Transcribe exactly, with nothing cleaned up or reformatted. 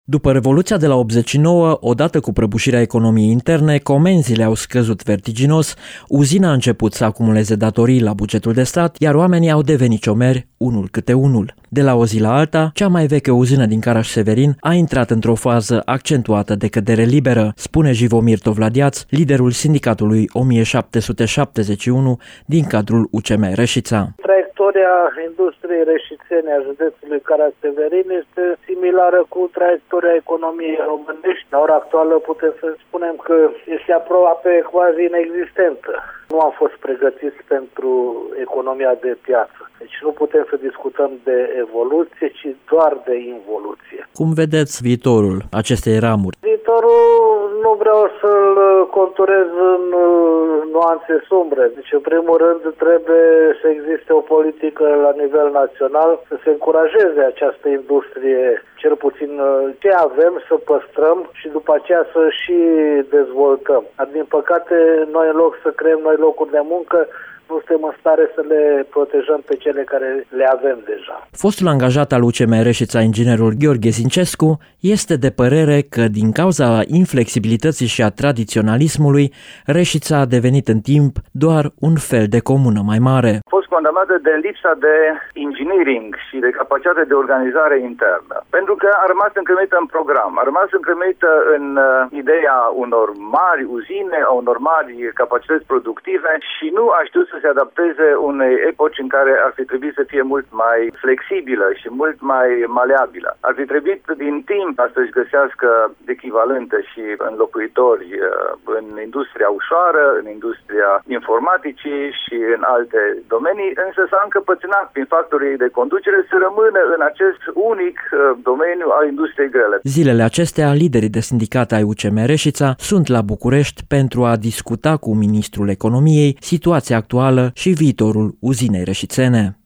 După Revoluția de la optzeci și nouă, odată cu prăbușirea economiei interne, comenzile au scăzut vertiginos, uzina a început să acumuleze datorii la bugetul de stat, iar oamenii au devenit ciomeri, unul câte unul. De la o zi la alta, cea mai veche uzină din Caraș-Severin a intrat într-o fază accentuată de cădere liberă, spune Živomir Tovladiaț, liderul sindicatului o mie șapte sute șaptezeci și unu din cadrul U C M Reșița. Traiectoria industriei reșițene a județului Caraș-Severin este similară cu traiectoria economiei românești. La ora actuală putem să spunem că este aproape quasi inexistentă. Nu am fost pregătiți pentru economia de piață. Deci nu putem să discutăm de evoluție, ci doar de involuție. Cum vedeți viitorul acestei ramuri? Viitorul nu vreau să-l conturez în nuanțe sumbre. Deci, în primul rând, trebuie să existe o politică la nivel național să se încurajeze această industrie, cel puțin ce avem, să păstrăm și după aceea să și dezvoltăm. Dar, din păcate, noi în loc să creăm noi locuri de muncă, nu suntem în stare să le protejăm pe cele care le avem deja. Fostul angajat al U C M Reșița, inginerul Gheorghe Zincescu, este de părere că din cauza inflexibilității și a tradiționalismului, Reșița a devenit în timp doar un fel de comună mai mare. A fost condamnată de lipsa de engineering și de capacitate de organizare internă, pentru că a rămas încremenită în program, a rămas încremenită în uh, ideea unor mari uzine, a unor mari capacități productive și nu a știut să se adapteze unei epoci în care ar fi trebuit să fie mult mai flexibilă și mult mai maleabilă. Ar fi trebuit din timp să-și găsească echivalente și înlocuitori în industria ușoară, în industria informaticii și în alte domenii, însă s-a încăpățânat prin factorii de conducere să rămână în acest unic domeniu al industriei grele. Zilele acestea, liderii de sindicate ai U C M Reșița sunt la București pentru a discuta cu ministrul economiei situația actuală și viitorul uzinei reșițene.